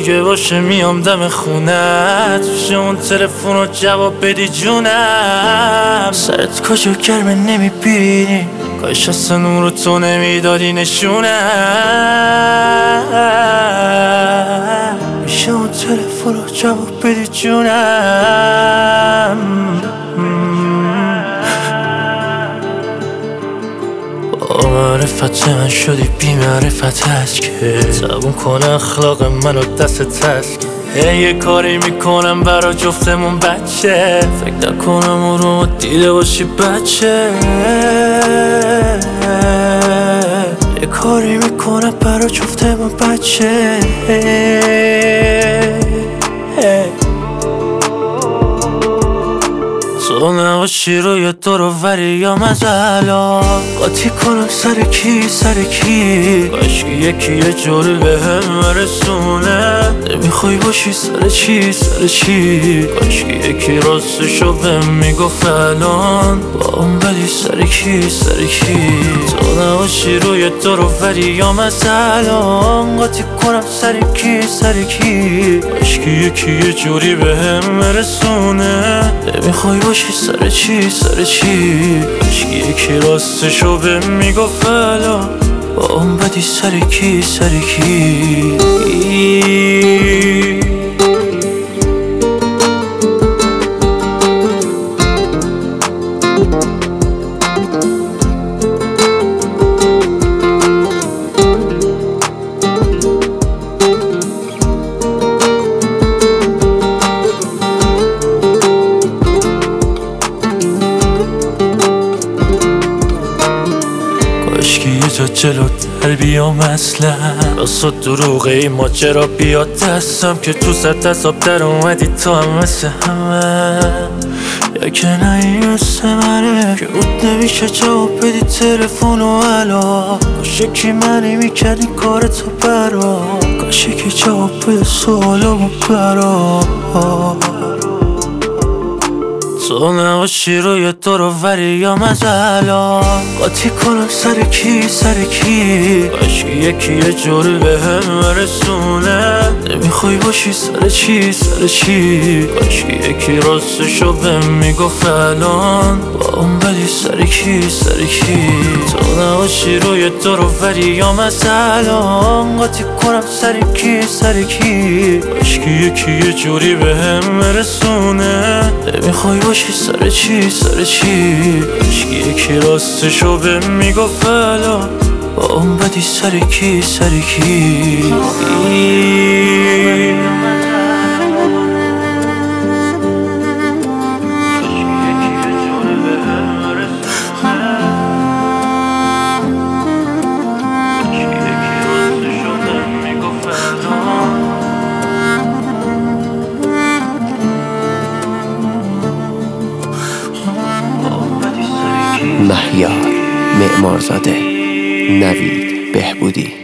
اگه باشه میام دم خونت، میشه اون تلفن رو جواب بدی جونم. سرت کجا گرمه نمیبینی، کاش اصلا اون رو تو نمیدادی نشونم. میشه اون تلفن رو جواب بدی جونم. با معرفت من شدی بی معرفت هست که زبون کنه اخلاق منو دست هست. یه کاری میکنم برا جفتمون بچه، فکر نکنم اون رو دیده باشی بچه. یه کاری میکنم برا جفتمون بچه. تو نباشی روی دوروبری یا مزلا، قاطی کنم سر کی سر کی. کاش که یکی یه جوری بهم برسونه، نمیخوای باشی سر چی سر چی. کاش که یکی راستشو بهم میگفت الان، با اون بدی سر کی سر کی. تو نباشی روی دوروبری یا مزلا، قاطی کنم سر کی سر کی. کاش که یکی یه جوری بهم برسونه، نمیخوای باشی سر چی سر چی. کاش که یکی راستشو بهم میگفت الان، با اون بدی سر کی سر کی. کاشکی یه جا جلوتر بیام اصلا، راست و دروغه این ماجرا بیاد دستم، که تو سر حساب در اومدی تو هم مثل همه. یا که نه این مثل منه که بود نمیشه جواب بدی تلفن و الا. کاش یکی منی میکرد این کار تو برا، کاش یکی جواب بده سوالامو برا. تو نباشی روی دوروبری یا مزلا، قاطی کنم سر کی سر کی. کاش که یکی یه جوری بهم برسونه، نمیخوای باشی سر چی سر چی. کاش که یکی راستشو بهم میگفت الان، با اون بدی سر کی سر کی. تو نباشی روی دوروبری یا مزلا، قاطی کنم سر کی سر کی. کاش که یکی یه جوری بهم برسونه، نمیخوای باشی سر چی سر چی. کاش که یکی راستشو بهم میگفت الان، با اون بدی سر کی سر کی. مهیار معمارزاده، نوید بهبودی.